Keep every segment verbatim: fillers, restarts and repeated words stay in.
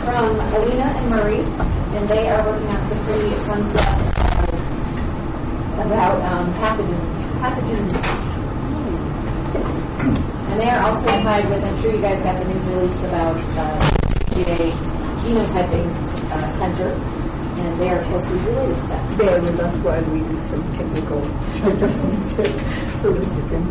from Alina and Murray, and they are working on some pretty fun stuff about um, pathogens. pathogens. And they are also tied with, I'm sure you guys got the news release about uh, the Genotyping uh, Center, and they are closely related to that. They are with us while we do some technical adjustments, so that you can.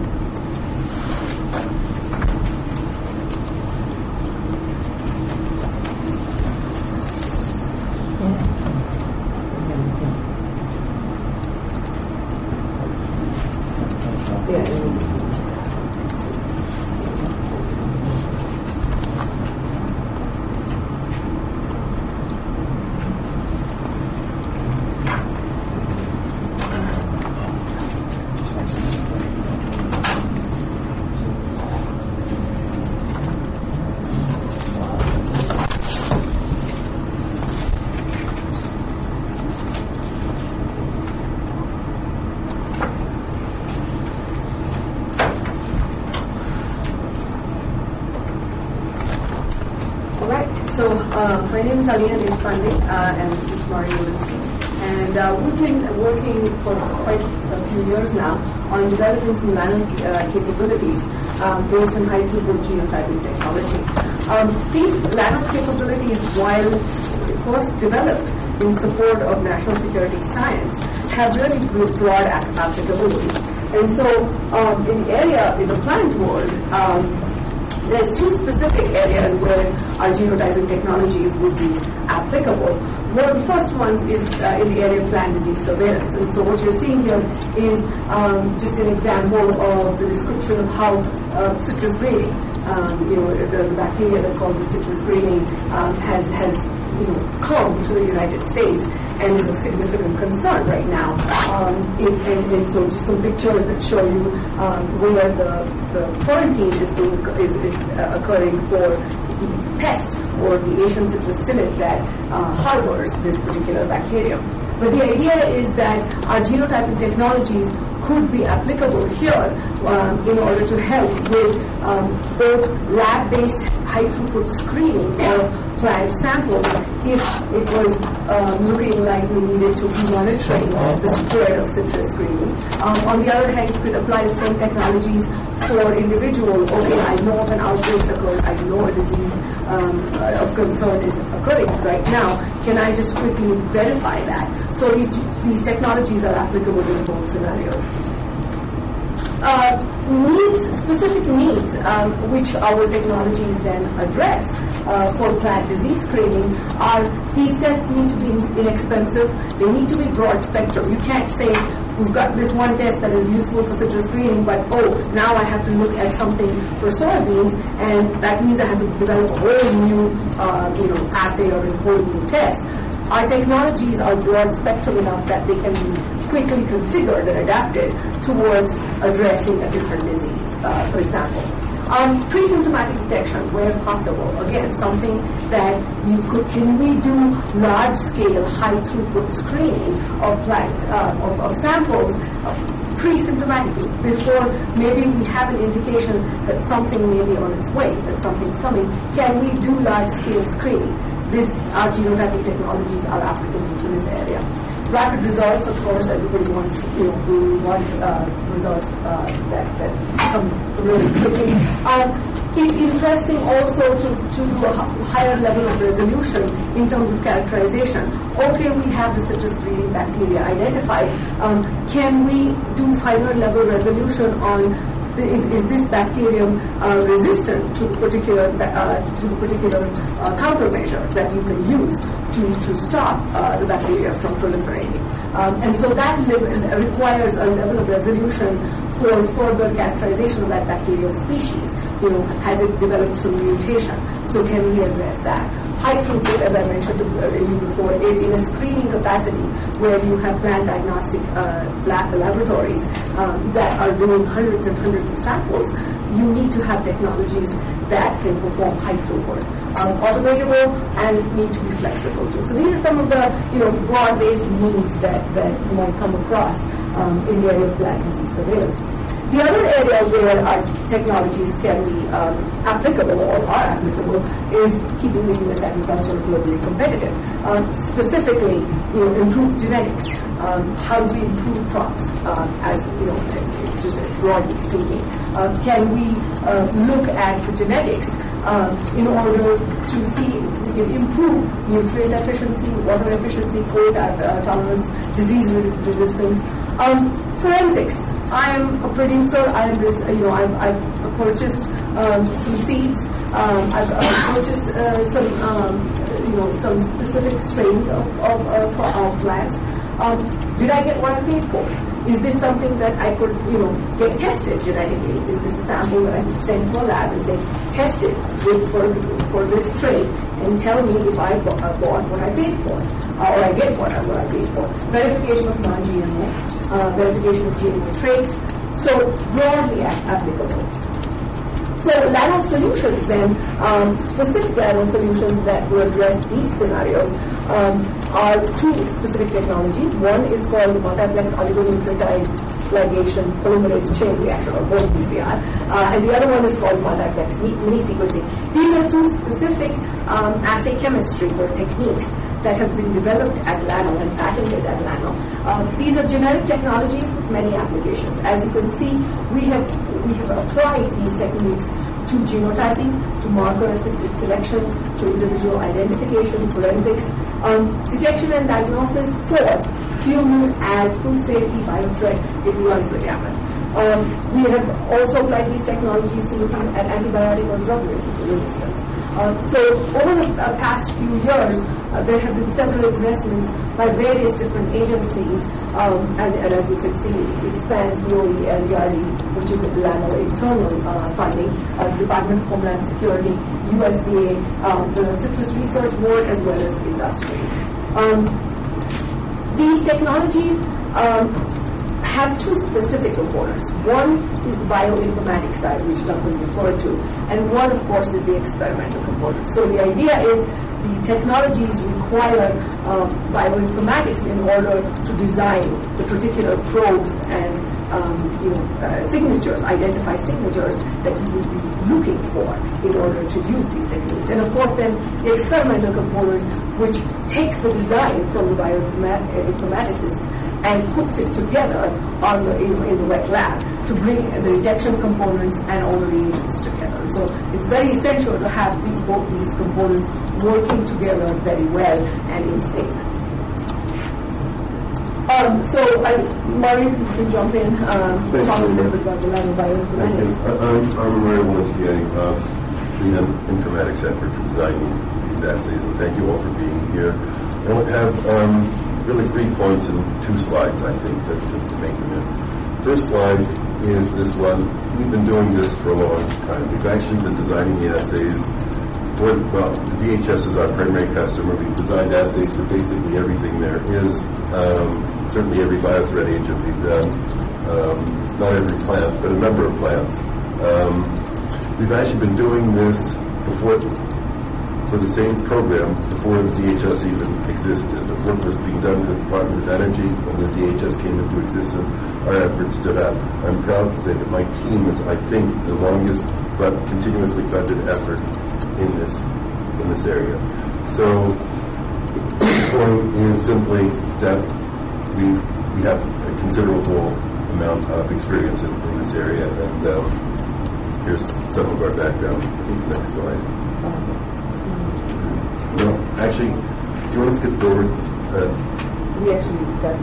So uh, my name is Alina Deshpande, uh, and this is Mari Lewinsky. And uh, we've been working for quite a few years now on developing some nano uh, capabilities um, based on high throughput genotyping technology. Um, these nano capabilities, while first developed in support of national security science, have really broad applicability. And so um, in the area, in the plant world, um, there's two specific areas where our genotyping technologies would be applicable. One of the first ones is uh, in the area of plant disease surveillance. And so what you're seeing here is um, just an example of the description of how uh, citrus greening, um, you know, the, the bacteria that causes citrus greening um, has, has you know, come to the United States and is a significant concern right now. Um, it, and, and so just some pictures that show you um, where the, the quarantine is, being, is, is uh, occurring for the pest or the Asian citrus psyllid that uh, harbors this particular bacterium. But the idea is that our genotyping technologies could be applicable here um, in order to help with um, both lab-based high-throughput screening of plant samples if it was um, looking like we needed to be monitoring the spread of citrus greening. Um, on the other hand, you could apply the same technologies for individual. Okay, I know of an outbreak occurred, I know a disease um, of concern is occurring right now. Can I just quickly verify that? So these, these technologies are applicable in both scenarios. Uh, needs, specific needs, um, which our technologies then address uh, for plant disease screening are these tests need to be inexpensive, they need to be broad spectrum. You can't say, we've got this one test that is useful for citrus greening, but oh, now I have to look at something for soybeans, and that means I have to develop a whole new, uh, you know, assay or a whole new test. Our technologies are broad spectrum enough that they can be quickly configured and adapted towards addressing a different disease, uh, for example. Um, pre-symptomatic detection, where possible. Again, something that you could, can we do large-scale, high-throughput screening of plant, uh, of, of samples uh, pre-symptomatically, before maybe we have an indication that something may be on its way, that something's coming. Can we do large-scale screening? This, our genotyping technologies are applicable to this area. Rapid results, of course, everybody wants, you know, we want uh, results uh, that, that come really quickly. Um, it's interesting also to, to do a higher level of resolution in terms of characterization. Okay, we have the citrus greening bacteria identified. Um, can we do finer level resolution on Is, is this bacterium uh, resistant to the particular uh, to the particular uh, countermeasure that you can use to to stop uh, the bacteria from proliferating? Um, and so that level requires a level of resolution for further characterization of that bacterial species. You know, has it developed some mutation? So can we address that? High throughput, as I mentioned to you before, in a screening capacity where you have plant diagnostic uh, lab laboratories um, that are doing hundreds and hundreds of samples, you need to have technologies that can perform high throughput, um, automatable, and need to be flexible too. So these are some of the you know broad-based needs that that you might come across um, in the area of plant disease surveillance. The other area where our technologies can be um, applicable or are applicable is keeping the U S agriculture globally competitive. Um, specifically, you know, improved genetics. Um, how do we improve crops? Uh, as you know, just broadly speaking, uh, can we uh, look at the genetics um, in order to see if we can improve nutrient efficiency, water efficiency, cold uh, tolerance, disease resistance? Um, forensics. I am a producer. I am, you know, I've, I've purchased um, some seeds. Um, I've uh, purchased uh, some, um, you know, some specific strains of of, uh, of plants. Um, did I get what I paid for? Is this something that I could, you know, get tested genetically? Is this a sample that I could send to a lab and say, test it with for for this trait and tell me if I bought, uh, bought what I paid for, uh, or I get what I, what I paid for? Verification of non-G M O, uh, verification of G M O traits, so broadly applicable. So Lano solutions then, um, specific Lano solutions that will address these scenarios um, are two specific technologies. One is called multiplex oligonucleotide ligation polymerase chain reaction, or B C R, uh, and the other one is called multiplex mini sequencing. These are two specific um, assay chemistries or techniques that have been developed at Lano and patented at Lano. Uh, these are generic technologies with many applications. As you can see, we have we have applied these techniques to genotyping, to marker-assisted selection, to individual identification, forensics, um, detection and diagnosis for human and food safety, biothreat. It runs the gamut. Um, we have also applied these technologies to looking at antibiotic or drug resistance. Uh, so over the uh, past few years, uh, there have been several investments by various different agencies. Um, as, and as you can see, it spans D O E and D R D, which is Lano internal uh, funding, uh, Department of Homeland Security, U S D A, um, the Citrus Research Board, as well as industry. Um, these technologies um, have two specific components. One is the bioinformatics side, which Duncan referred to, and one, of course, is the experimental component. So the idea is the technologies require uh, bioinformatics in order to design the particular probes and um, you know, uh, signatures, identify signatures that you would be looking for in order to use these techniques. And of course, then the experimental component, which takes the design from the bioinformaticists and puts it together on the, in, in the wet lab to bring the detection components and all the reagents together. So it's very essential to have the, both these components working together very well and in sync. Um, so, I, Murray, you can jump in, um, talk a little bit about the lab of bioinformatics. I'm, I'm Murray Walensky. I uh, lead an informatics effort to design these, these assays, and thank you all for being here. I have um, really three points and two slides, I think, to, to, to make them in. First slide is this one. We've been doing this for a long time. We've actually been designing the assays for, well, the D H S is our primary customer. We've designed assays for basically everything there is, um, certainly every biothreat agent we've done, um, not every plant, but a number of plants. Um, we've actually been doing this before, for the same program before the D H S even existed. The work was being done for the Department of Energy. When the D H S came into existence, our efforts stood up. I'm proud to say that my team is, I think, the longest fund, continuously funded effort in this in this area. So the point is simply that we we have a considerable amount of experience in, in this area, and um, here's some of our background. I think the next slide. No, actually, do you want to skip forward? Uh, We actually got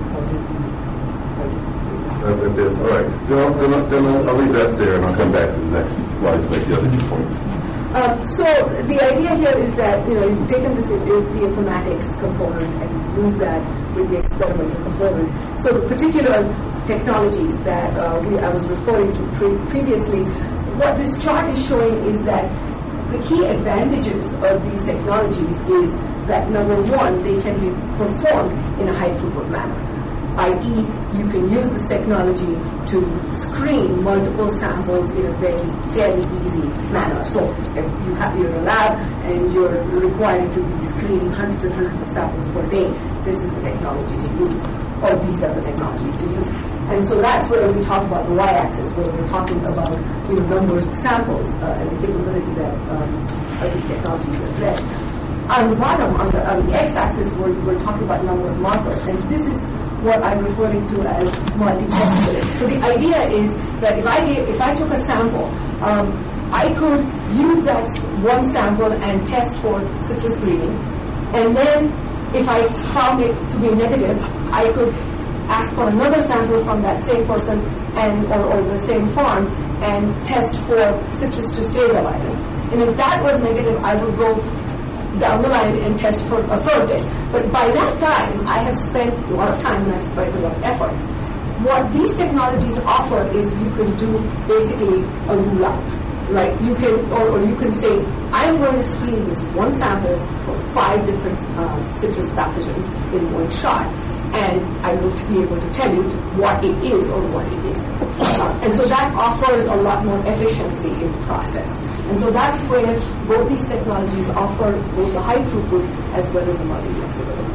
uh, a bit. All right. Then, I'll, then, I'll, then I'll, I'll leave that there, and I'll come back to the next slides to make the other two points. Um, so the idea here is that, you know, you've taken this, the informatics component and use that with the experimental component. So the particular technologies that uh, we, I was referring to pre- previously, what this chart is showing is that the key advantages of these technologies is that, number one, they can be performed in a high throughput manner, that is, you can use this technology to screen multiple samples in a very, fairly easy manner. So if you have, you're in a lab and you're required to be screening hundreds and hundreds of samples per day, this is the technology to use, or these are the technologies to use. And so that's where we talk about the y-axis, where we're talking about you know, numbers of samples uh, and the capability that um, these technologies address. On the bottom, on the, on the x-axis, we're, we're talking about number of markers, and this is what I'm referring to as multi-possibility. So the idea is that if I gave, if I took a sample, um, I could use that one sample and test for citrus greening, and then if I found it to be negative, I could ask for another sample from that same person and or, or the same farm and test for citrus tristasia virus. And if that was negative, I would go down the line and test for a third test. But by that time, I have spent a lot of time and I've spent a lot of effort. What these technologies offer is you can do basically a rule out. Right? You can, or, or you can say, I'm going to screen this one sample for five different um, citrus pathogens in one shot, and I will be able to tell you what it is or what it isn't. Uh, and so that offers a lot more efficiency in the process. And so that's where both these technologies offer both the high throughput as well as the multi-flexibility.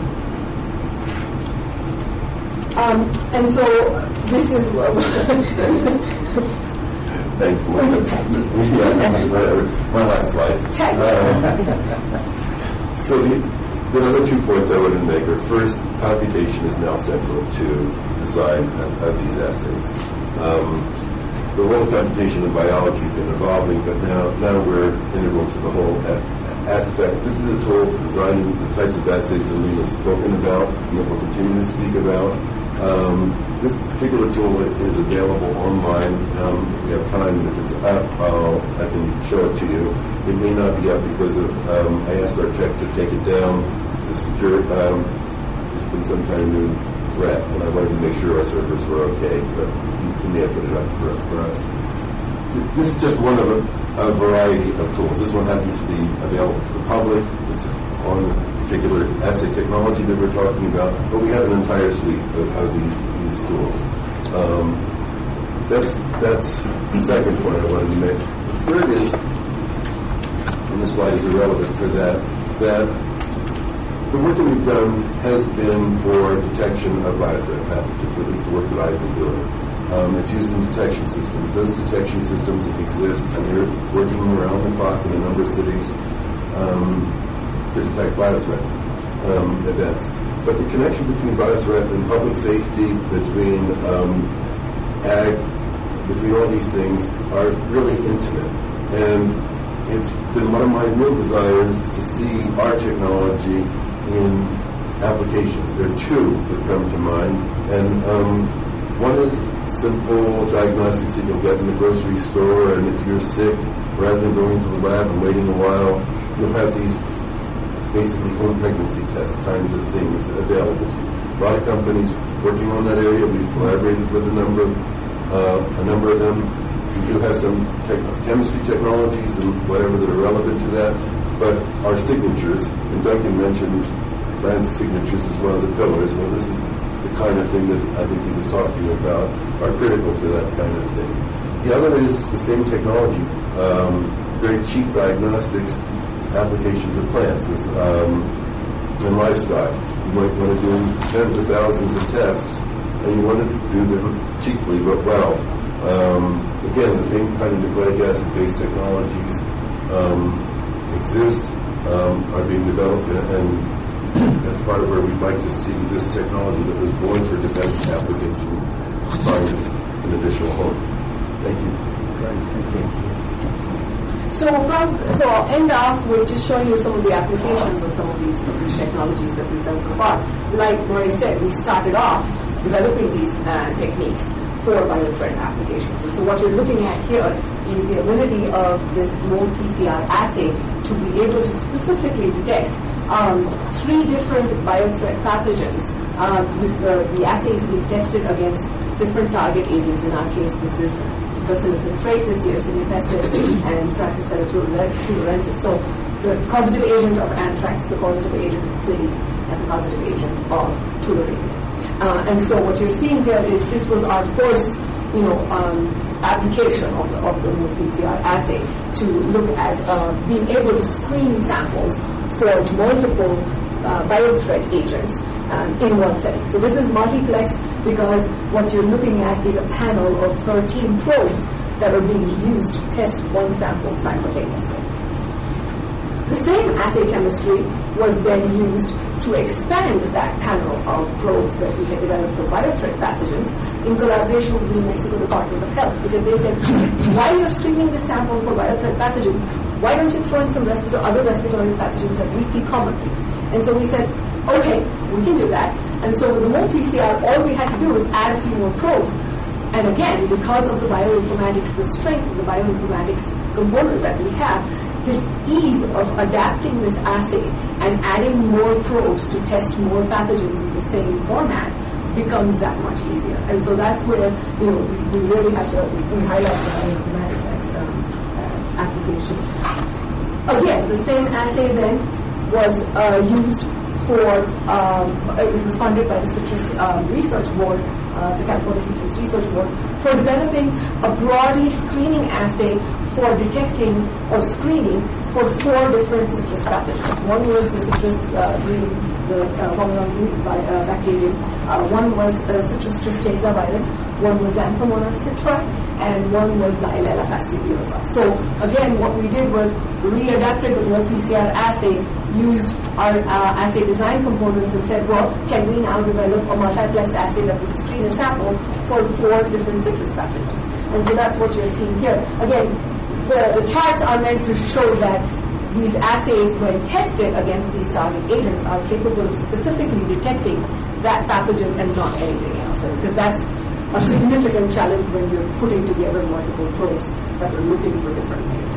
Um, and so this is Thanks. Yeah, whatever. My last slide. Uh, so the, the other two points I wanted to make are, first, computation is now central to design of, of these assays. Um, the role of computation in biology has been evolving, but now now we're integral to the whole as, aspect. This is a tool for designing the types of assays that Lena has spoken about and that we'll continue to speak about. Um, this particular tool is available online um, if we have time, and if it's up, I'll, I can show it to you. It may not be up because of, um, I asked our tech to take it down to secure it. Um, there's been some kind of new threat, and I wanted to make sure our servers were okay, but he, he may have put it up for, for us. This is just one of a, a variety of tools. This one happens to be available to the public. It's on the particular assay technology that we're talking about, but we have an entire suite of, of these these tools. Um, that's that's the second point I wanted to make. The third is, and this slide is irrelevant for that, that the work that we've done has been for detection of biothreat pathogens, or at least the work that I've been doing. Um, it's used in detection systems. Those detection systems exist, and they're working around the clock in a number of cities um, to detect biothreat um, events. But the connection between biothreat and public safety, between um, ag, between all these things are really intimate. And it's been one of my real desires to see our technology in applications. There are two that come to mind. And um, one is simple diagnostics that you'll get in the grocery store, and if you're sick, rather than going to the lab and waiting a while, you'll have these basically home pregnancy test kinds of things available to you. A lot of companies working on that area. We've collaborated with a number of, uh, a number of them. We do have some te- chemistry technologies and whatever that are relevant to that, but our signatures, and Duncan mentioned science signatures as one of the pillars. Well, this is the kind of thing that I think he was talking about, are critical for that kind of thing. The other is the same technology, um, very cheap diagnostics application to plants is, um, and livestock. You might want to do tens of thousands of tests, and you want to do them cheaply but well. Um, again, the same kind of nucleic acid-based technologies um, exist, um, are being developed, and that's part of where we'd like to see this technology that was born for defense applications find an additional home. Thank you. Great, thank you. So, so I'll end off with just showing you some of the applications of some of these, of these technologies that we've done so far. Like Murray said, we started off developing these uh, techniques for biothreat applications. And so what you're looking at here is the ability of this mold P C R assay to be able to specifically detect um, three different biothreat pathogens. Um, this, the, the assay is being tested against different target agents. In our case, this is Bacillus anthracis, Yersinia pestis, and Praxisella tularensis. So the causative agent of anthrax, the causative agent of plague, and the causative agent of tularemia. Uh, and so what you're seeing here is this was our first, you know, um, application of the, of the P C R assay to look at uh, being able to screen samples for multiple uh, biothreat agents um, in one setting. So this is multiplexed because what you're looking at is a panel of thirteen probes that are being used to test one sample simultaneously. The same assay chemistry was then used to expand that panel of probes that we had developed for biothreat pathogens in collaboration with the New Mexico Department of Health, because they said, while you're screening this sample for biothreat pathogens, why don't you throw in some respiratory, other respiratory pathogens that we see commonly? And so we said, okay, we can do that. And so with the Mo P C R, all we had to do was add a few more probes. And again, because of the bioinformatics, the strength of the bioinformatics component that we have, this ease of adapting this assay and adding more probes to test more pathogens in the same format becomes that much easier. And so that's where, you know, we, we really have to, we highlight the bioinformatics um, uh, application. Again, the same assay then was uh, used for, um, it was funded by the Citrus um, Research Board, uh, the California Citrus Research Board, for developing a broadly screening assay for detecting or screening for four different citrus pathogens. One was the citrus uh, green, the uh, Romanon green uh, bacterium. Uh, one was uh, citrus tristeza virus. One was Xanthomonas citra, and one was Xylella fastidiosa. So again, what we did was readapted the Mo P C R assay, used our uh, assay design components, and said, well, can we now develop a multiplex assay that will screen a sample for four different citrus pathogens? And so that's what you're seeing here. Again, the, the charts are meant to show that these assays, when tested against these target agents, are capable of specifically detecting that pathogen and not anything else. Because that's a significant challenge when you're putting together multiple probes that are looking for different things.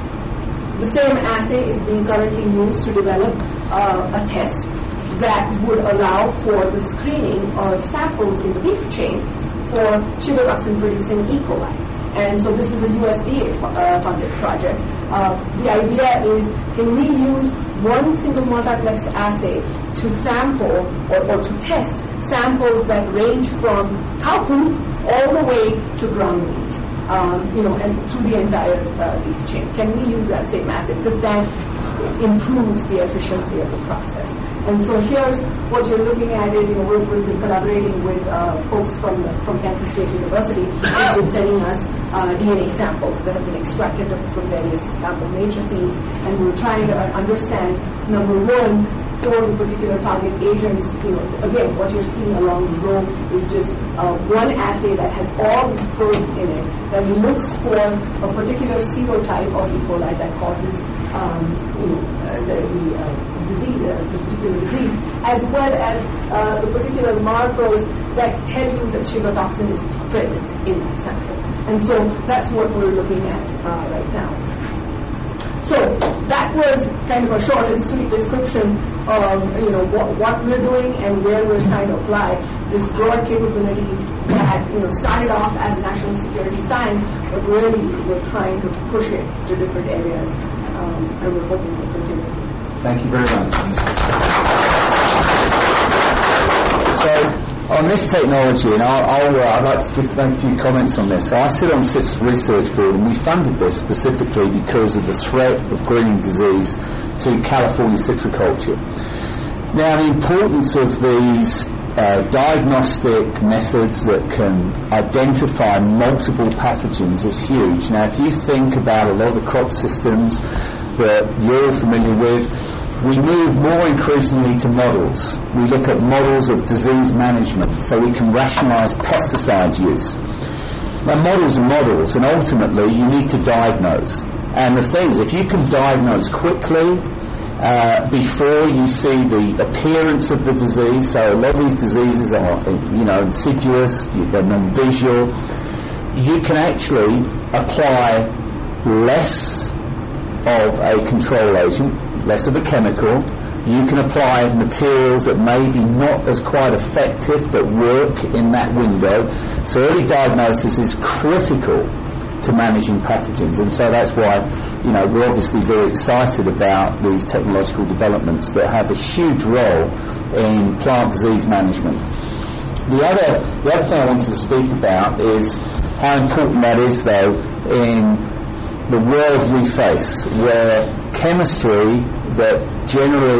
The same assay is being currently used to develop uh, a test that would allow for the screening of samples in the beef chain for sugar toxin producing E. coli. And so this is a U S D A-funded uh, project. Uh, the idea is, can we use one single multiplexed assay to sample or, or to test samples that range from cow poo all the way to ground meat, um, you know, and through the entire uh, beef chain? Can we use that same assay? Because that improves the efficiency of the process. And so here's what you're looking at is, you know, we're, we've been collaborating with uh, folks from the, from Kansas State University who've been sending us uh, D N A samples that have been extracted from various sample matrices, and we're trying to understand, number one, for the particular target agents, you know, again, what you're seeing along the row is just uh, one assay that has all these probes in it that looks for a particular serotype of E. coli that causes, um, you know, uh, the, the uh, disease, uh, the particular disease, as well as uh, the particular markers that tell you that sugar toxin is present in that sample. And so that's what we're looking at uh, right now. So that was kind of a short and sweet description of, you know, what, what we're doing and where we're trying to apply this broad capability that, you know, started off as national security science, but really we're trying to push it to different areas, um, and we're hoping to continue. Thank you very much. So, on this technology, and I'll, I'll, uh, I'd like to just make a few comments on this. So I sit on Citrus Research Board, and we funded this specifically because of the threat of greening disease to California citriculture. Now, the importance of these uh, diagnostic methods that can identify multiple pathogens is huge. Now, if you think about a lot of the crop systems that you're familiar with, we move more increasingly to models. We look at models of disease management so we can rationalise pesticide use. Now, models are models, and ultimately you need to diagnose. And the thing is, if you can diagnose quickly uh, before you see the appearance of the disease, so a lot of these diseases are, you know, insidious, they're non-visual, you can actually apply less of a control agent, less of a chemical. You can apply materials that may be not as quite effective but work in that window. So early diagnosis is critical to managing pathogens, and so that's why, you know, we're obviously very excited about these technological developments that have a huge role in plant disease management. The other, the other thing I wanted to speak about is how important that is, though, in the world we face, where chemistry that generally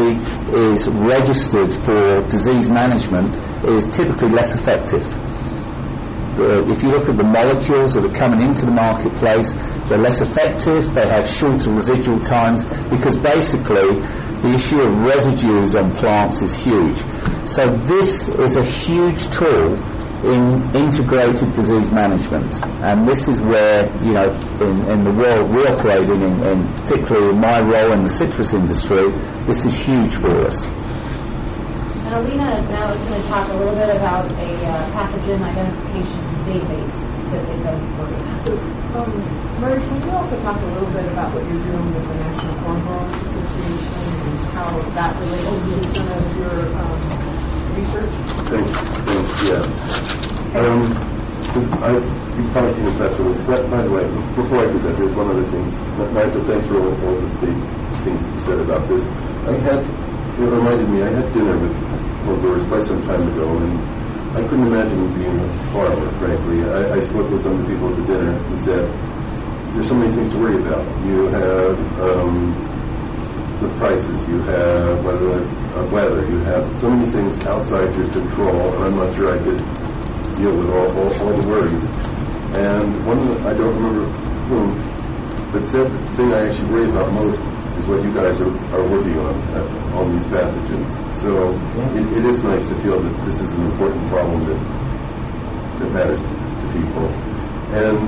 is registered for disease management is typically less effective. Uh, if you look at the molecules that are coming into the marketplace, they're less effective, they have shorter residual times, because basically the issue of residues on plants is huge. So this is a huge tool in integrated disease management, and this is where, you know, in, in the world we operate in, in, in, particularly in my role in the citrus industry, this is huge for us. And Alina now is going to talk a little bit about a uh, pathogen identification database that they've been working on. So, um, Murray, can you also talk a little bit about what you're doing with the National Corn Growers Association and how that relates to some of your um, research? Thanks. Thanks. Yeah. Um, so I, you've probably seen the press release. But by the way, before I do that, there's one other thing. Nigel, thanks for all, all the state things that you said about this. I had, it reminded me, I had dinner with corn growers quite some time ago, and I couldn't imagine being a farmer, frankly. I, I spoke with some of the people at the dinner and said, there's so many things to worry about. You have um, the prices, you have weather, uh, weather, you have so many things outside your control, and I'm not sure I could deal with all, all, all the worries. And one of the, I don't remember whom, but said the thing I actually worry about most is what you guys are, are working on, uh, on these pathogens. So it, it is nice to feel that this is an important problem that that matters to, to people. And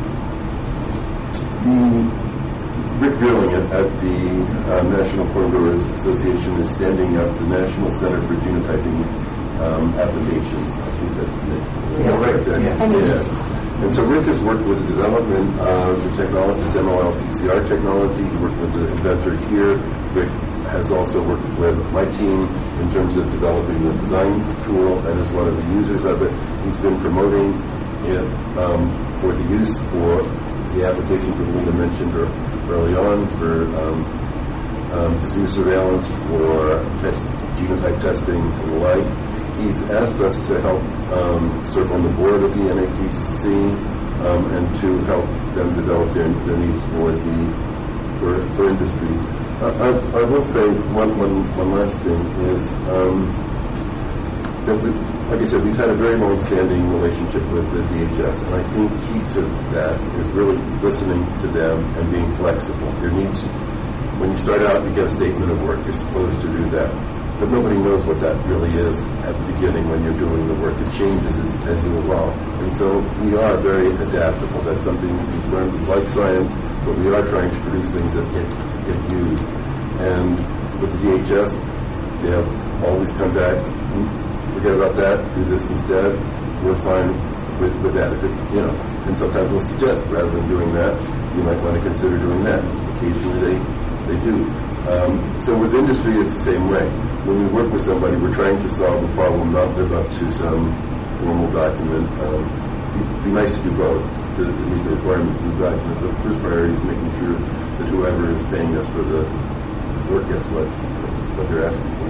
the Rick Veerling at, at the uh, National Corn Growers Association is standing up the National Center for Genotyping um, Applications. I think that's the name. Yeah, right there. Yeah. yeah. And so Rick has worked with the development of the technology, this M O L P C R technology. He worked with the inventor here. Rick has also worked with my team in terms of developing the design tool, and is one of the users of it. He's been promoting it um, for the use for the applications that Lena mentioned early on for um, um, disease surveillance, for test, genotype testing, and the like. He's asked us to help um, serve on the board of the N A P C um, and to help them develop their, their needs for the for, for industry. Uh, I, I will say one, one, one last thing is um, that we, like I said, we've had a very long-standing relationship with the D H S, and I think key to that is really listening to them and being flexible. There needs, when you start out, you get a statement of work. You're supposed to do that. But nobody knows what that really is at the beginning when you're doing the work. It changes as, as you evolve. And so we are very adaptable. That's something we've learned with life science, but we are trying to produce things that get, get used. And with the D H S, they have always come back, forget about that, do this instead. We're fine with, with that. If it, you know, and sometimes we'll suggest, rather than doing that, you might want to consider doing that. Occasionally they, they do. Um, so with industry, it's the same way. When we work with somebody, we're trying to solve a problem, not live up to some formal document. Um, it'd be nice to do both, to, to meet the requirements in the document. But the first priority is making sure that whoever is paying us for the work gets what what they're asking for.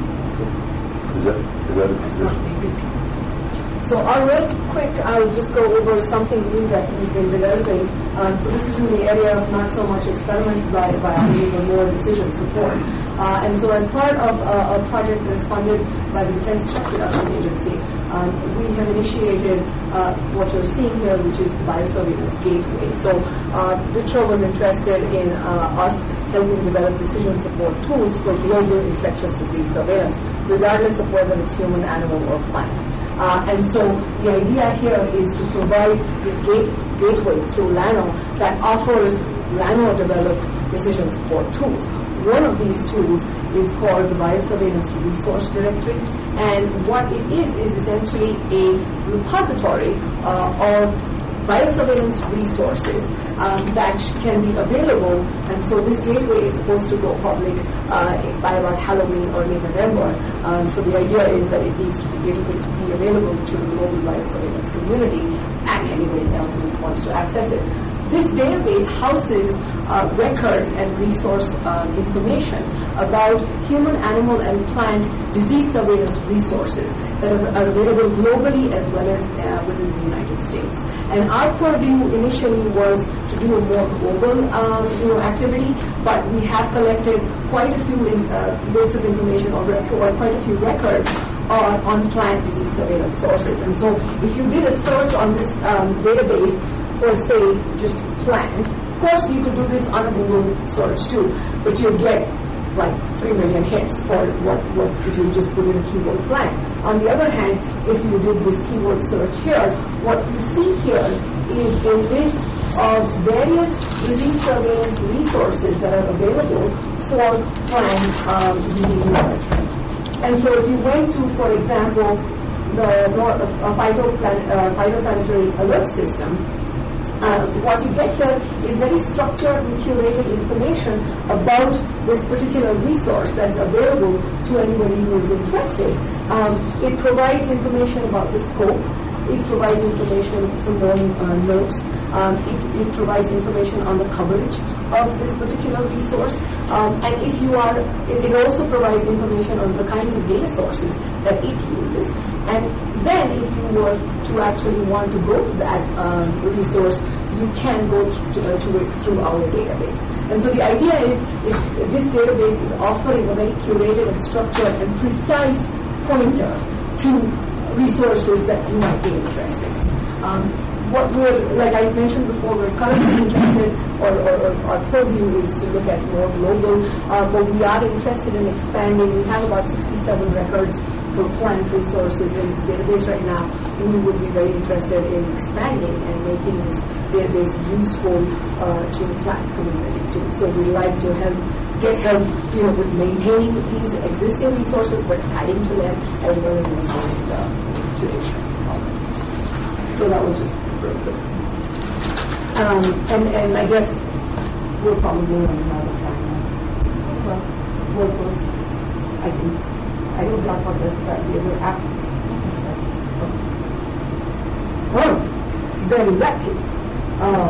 Is that is that a decision? So uh, real quick, I'll just go over something new that we've been developing. Um, so this is in the area of not so much experimental biology, but more decision support. Uh, and so as part of uh, a project that is funded by the Defense Threat Reduction Agency, um, we have initiated uh, what you're seeing here, which is the Biosurveillance Gateway. So uh, DITRA was interested in uh, us helping develop decision support tools for global infectious disease surveillance, regardless of whether it's human, animal, or plant. Uh, and so the idea here is to provide this gate, gateway through LANO that offers LANO-developed decision support tools. One of these tools is called the Biosurveillance Resource Directory, and what it is is essentially a repository uh, of biosurveillance resources um, that can be available, and so this gateway is supposed to go public uh, by about Halloween, early November. Um, so the idea is that it needs to be able to be available to the global biosurveillance community and anybody else who wants to access it. This database houses uh, records and resource uh, information about human, animal, and plant disease surveillance resources. that are, are available globally as well as uh, within the United States. And our purview initially was to do a more global um, you know, activity, but we have collected quite a few in, uh, bits of information or, rec- or quite a few records on, on plant disease surveillance sources. And so if you did a search on this um, database for, say, just plant, of course you could do this on a Google search too, but you'd get like three million hits for what, what if you just put in a keyword plant. On the other hand, if you did this keyword search here, what you see here is a list of various disease surveillance resources that are available for plant um, disease management. And so if you went to, for example, the North, uh, phytoplan- uh, phytosanitary alert system, Uh, what you get here is very structured and curated information about this particular resource that's available to anybody who is interested. Um, it provides information about the scope. It provides information, some more uh, notes. Um, it, it provides information on the coverage of this particular resource. Um, and if you are, it, it also provides information on the kinds of data sources that it uses. And then if you were to actually want to go to that um, resource, you can go to, uh, to it through our database. And so the idea is if this database is offering a very curated and structured and precise pointer to resources that you might be interested in. Um, what we're, like I mentioned before, we're currently interested, or, or, or our purview is to look at more global, uh, but we are interested in expanding. We have about sixty-seven records for plant resources in this database right now. We would be very interested in expanding and making this database useful uh, to the plant community too. So we'd like to help get help, you know, with maintaining these existing resources, but adding to them as well as maintaining the curation. So that was just real quick. Um, and, and I guess we're probably running out of time now. Well, we're close. I can, I can talk about this, but the other app. Oh, very rapid. Um,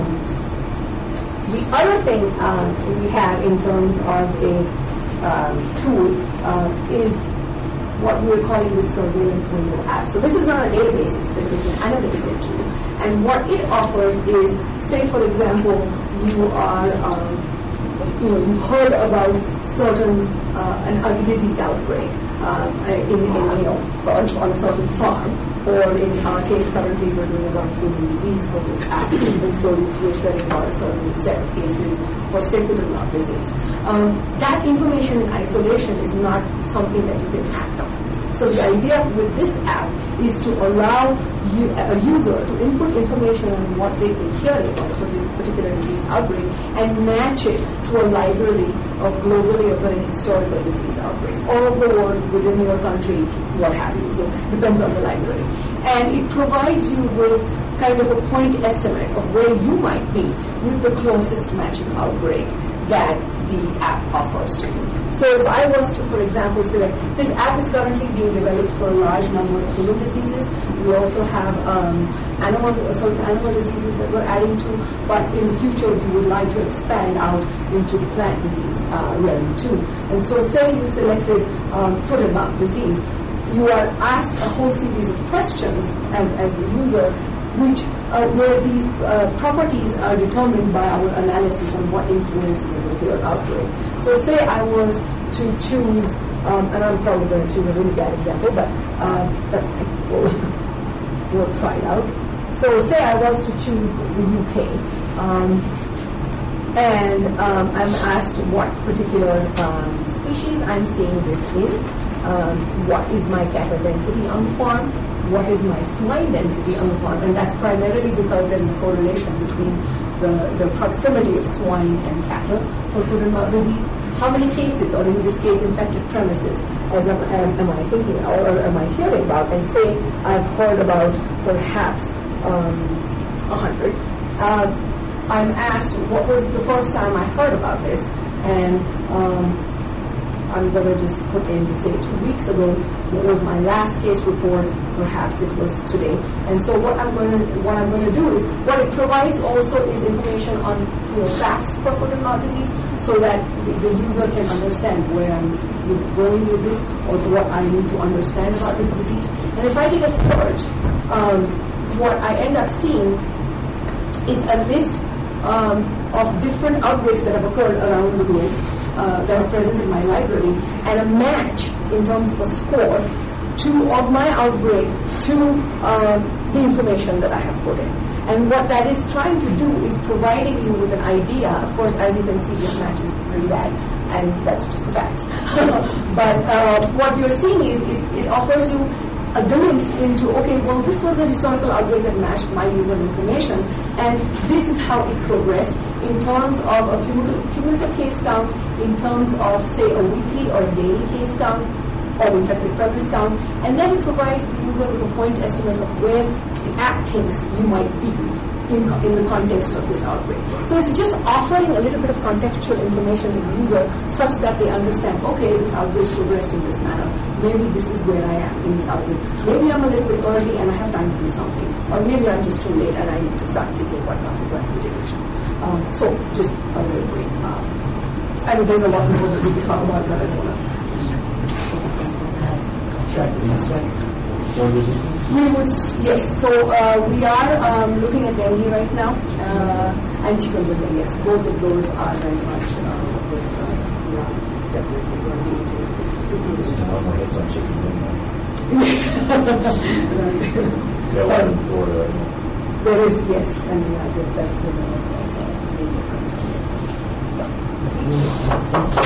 the other thing uh, we have in terms of a um, tool uh, is what we are calling the surveillance window app. So this is not a database, it's an analytical tool. And what it offers is, say for example, you are, um, you know, you heard about certain, uh, an, a disease outbreak uh, in, in, you know, on a certain farm. Or in our case, currently we're doing a lot of human disease for this app, and so we're hearing about a certain set of cases for say foot and mouth disease. Um, that information in isolation is not something that you can act on. So the idea with this app is to allow you, a user to input information on what they've been hearing about a particular disease outbreak and match it to a library of globally occurring historical disease outbreaks all over the world, within your country, what have you. So it depends on the library. And it provides you with kind of a point estimate of where you might be with the closest matching outbreak that the app offers to you. So if I was to, for example, select, this app is currently being developed for a large number of human diseases. We also have um, animal, certain animal diseases that we're adding to, but in the future we would like to expand out into the plant disease uh, realm too. And so say you selected um, foot and mouth disease, you are asked a whole series of questions as, as the user, which uh, where these uh, properties are determined by our analysis on what influences a particular outbreak. So say I was to choose, um, and I'm probably going to choose a really bad example, but uh, that's fine. We'll, we'll try it out. So say I was to choose the U K, um, and um, I'm asked what particular um, species I'm seeing this in, um, what is my cattle density on the farm, what is my swine density on the farm, and that's primarily because there is a correlation between the, the proximity of swine and cattle for foot and mouth disease. How many cases, or in this case, infected premises, as am, am, am I thinking or, or am I hearing about? And say I've heard about perhaps um, one hundred. Uh, I'm asked what was the first time I heard about this, and um, I'm going to just put in, say, two weeks ago, what was my last case report, perhaps it was today. And so what I'm going to what I'm going to do is, what it provides also is information on, you know, facts for foot and mouth disease, so that the, the user can understand where I'm going with this, or what I need to understand about this disease. And if I did a search, um, what I end up seeing is a list um, of different outbreaks that have occurred around the globe uh, that are present in my library, and a match in terms of a score to of my outbreak to um, the information that I have put in. And what that is trying to do is providing you with an idea. Of course, as you can see, this match is really bad, and that's just the facts. But uh, what you're seeing is it, it offers you a glimpse into, okay, well, this was a historical outbreak that matched my user information, and this is how it progressed in terms of a cumulative, cumulative case count, in terms of, say, a weekly or a daily case count, or infected premise count, and then it provides the user with a point estimate of where the app thinks you might be in, in the context of this outbreak. So it's just offering a little bit of contextual information to the user such that they understand, okay, this outbreak progressed in this manner. Maybe this is where I am in this outbreak. Maybe I'm a little bit early and I have time to do something. Or maybe I'm just too late and I need to start taking what consequence mitigation. Um, so just a little bit. Um, I mean, there's a lot more that we could talk about, but I don't know. We would, yes. So uh, we are um, looking at dengue right now, uh, and chikungunya. Yes, both of those are very much uh, with, uh, yeah, definitely going to. There is, yes, and yeah, that's the uh, major concern.